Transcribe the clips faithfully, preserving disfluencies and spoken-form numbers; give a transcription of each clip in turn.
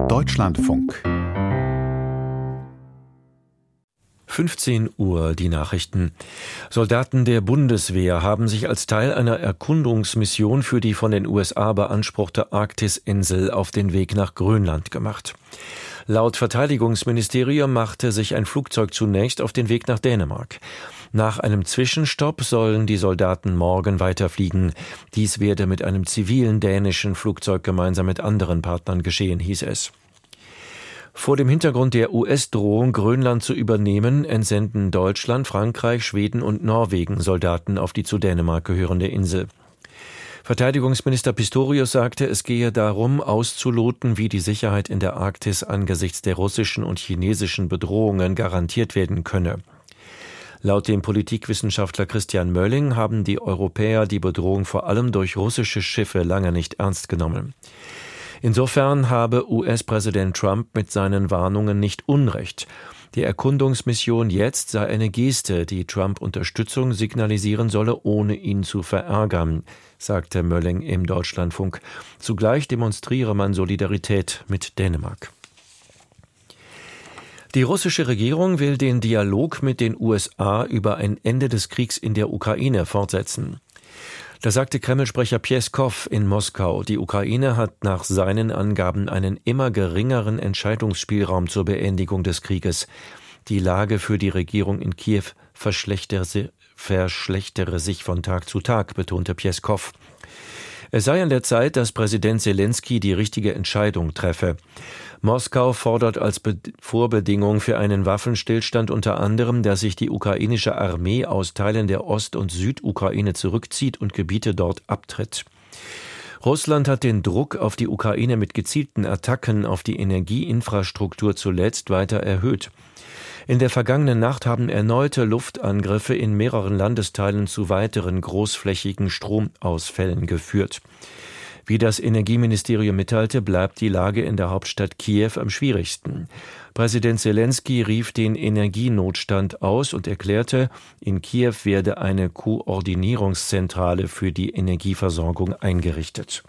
Deutschlandfunk. fünfzehn Uhr, die Nachrichten. Soldaten der Bundeswehr haben sich als Teil einer Erkundungsmission für die von den U S A beanspruchte Arktisinsel auf den Weg nach Grönland gemacht. Laut Verteidigungsministerium machte sich ein Flugzeug zunächst auf den Weg nach Dänemark. Nach einem Zwischenstopp sollen die Soldaten morgen weiterfliegen. Dies werde mit einem zivilen dänischen Flugzeug gemeinsam mit anderen Partnern geschehen, hieß es. Vor dem Hintergrund der U S-Drohung, Grönland zu übernehmen, entsenden Deutschland, Frankreich, Schweden und Norwegen Soldaten auf die zu Dänemark gehörende Insel. Verteidigungsminister Pistorius sagte, es gehe darum, auszuloten, wie die Sicherheit in der Arktis angesichts der russischen und chinesischen Bedrohungen garantiert werden könne. Laut dem Politikwissenschaftler Christian Mölling haben die Europäer die Bedrohung vor allem durch russische Schiffe lange nicht ernst genommen. Insofern habe U S-Präsident Trump mit seinen Warnungen nicht Unrecht. Die Erkundungsmission jetzt sei eine Geste, die Trump Unterstützung signalisieren solle, ohne ihn zu verärgern, sagte Mölling im Deutschlandfunk. Zugleich demonstriere man Solidarität mit Dänemark. Die russische Regierung will den Dialog mit den U S A über ein Ende des Kriegs in der Ukraine fortsetzen. Da sagte Kreml-Sprecher Pjeskow in Moskau, die Ukraine hat nach seinen Angaben einen immer geringeren Entscheidungsspielraum zur Beendigung des Krieges. Die Lage für die Regierung in Kiew verschlechtere, verschlechtere sich von Tag zu Tag, betonte Pjeskow. Es sei an der Zeit, dass Präsident Selenskyj die richtige Entscheidung treffe. Moskau fordert als Be- Vorbedingung für einen Waffenstillstand unter anderem, dass sich die ukrainische Armee aus Teilen der Ost- und Südukraine zurückzieht und Gebiete dort abtritt. Russland hat den Druck auf die Ukraine mit gezielten Attacken auf die Energieinfrastruktur zuletzt weiter erhöht. In der vergangenen Nacht haben erneute Luftangriffe in mehreren Landesteilen zu weiteren großflächigen Stromausfällen geführt. Wie das Energieministerium mitteilte, bleibt die Lage in der Hauptstadt Kiew am schwierigsten. Präsident Selenskyj rief den Energienotstand aus und erklärte, in Kiew werde eine Koordinierungszentrale für die Energieversorgung eingerichtet.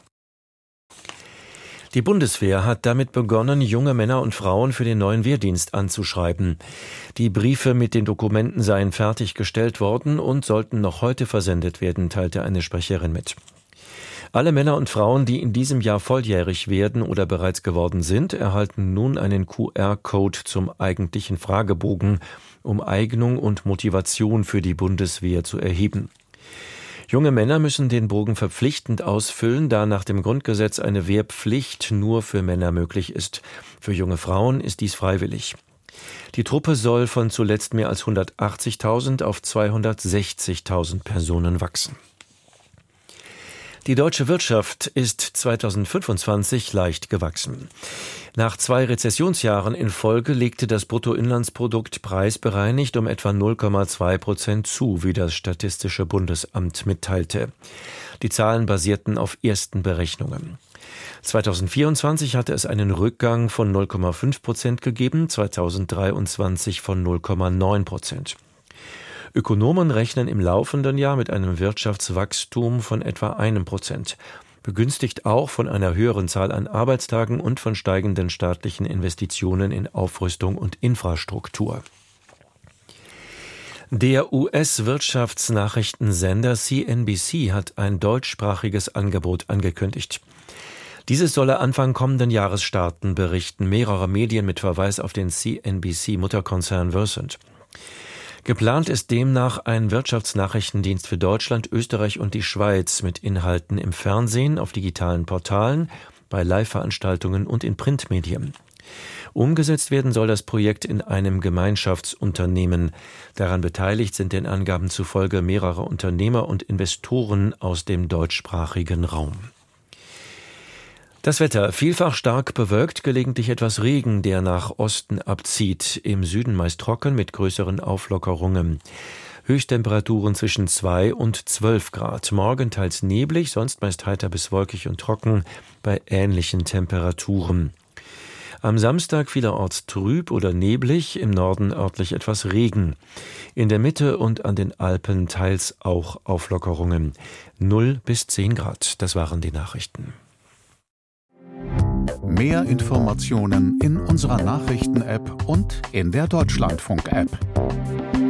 Die Bundeswehr hat damit begonnen, junge Männer und Frauen für den neuen Wehrdienst anzuschreiben. Die Briefe mit den Dokumenten seien fertiggestellt worden und sollten noch heute versendet werden, teilte eine Sprecherin mit. Alle Männer und Frauen, die in diesem Jahr volljährig werden oder bereits geworden sind, erhalten nun einen Q R-Code zum eigentlichen Fragebogen, um Eignung und Motivation für die Bundeswehr zu erheben. Junge Männer müssen den Bogen verpflichtend ausfüllen, da nach dem Grundgesetz eine Wehrpflicht nur für Männer möglich ist. Für junge Frauen ist dies freiwillig. Die Truppe soll von zuletzt mehr als hundertachtzigtausend auf zweihundertsechzigtausend Personen wachsen. Die deutsche Wirtschaft ist zweitausendfünfundzwanzig leicht gewachsen. Nach zwei Rezessionsjahren in Folge legte das Bruttoinlandsprodukt preisbereinigt um etwa null Komma zwei Prozent zu, wie das Statistische Bundesamt mitteilte. Die Zahlen basierten auf ersten Berechnungen. zweitausendvierundzwanzig hatte es einen Rückgang von null Komma fünf Prozent gegeben, zweitausenddreiundzwanzig von null Komma neun Prozent. Ökonomen rechnen im laufenden Jahr mit einem Wirtschaftswachstum von etwa einem Prozent, begünstigt auch von einer höheren Zahl an Arbeitstagen und von steigenden staatlichen Investitionen in Aufrüstung und Infrastruktur. Der U S-Wirtschaftsnachrichtensender C N B C hat ein deutschsprachiges Angebot angekündigt. Dieses solle Anfang kommenden Jahres starten, berichten mehrere Medien mit Verweis auf den C N B C-Mutterkonzern Versant. Geplant ist demnach ein Wirtschaftsnachrichtendienst für Deutschland, Österreich und die Schweiz mit Inhalten im Fernsehen, auf digitalen Portalen, bei Live-Veranstaltungen und in Printmedien. Umgesetzt werden soll das Projekt in einem Gemeinschaftsunternehmen. Daran beteiligt sind den Angaben zufolge mehrere Unternehmer und Investoren aus dem deutschsprachigen Raum. Das Wetter: vielfach stark bewölkt, gelegentlich etwas Regen, der nach Osten abzieht. Im Süden meist trocken mit größeren Auflockerungen. Höchsttemperaturen zwischen zwei und zwölf Grad. Morgen teils neblig, sonst meist heiter bis wolkig und trocken bei ähnlichen Temperaturen. Am Samstag vielerorts trüb oder neblig, im Norden örtlich etwas Regen. In der Mitte und an den Alpen teils auch Auflockerungen. null bis zehn Grad, das waren die Nachrichten. Mehr Informationen in unserer Nachrichten-App und in der Deutschlandfunk-App.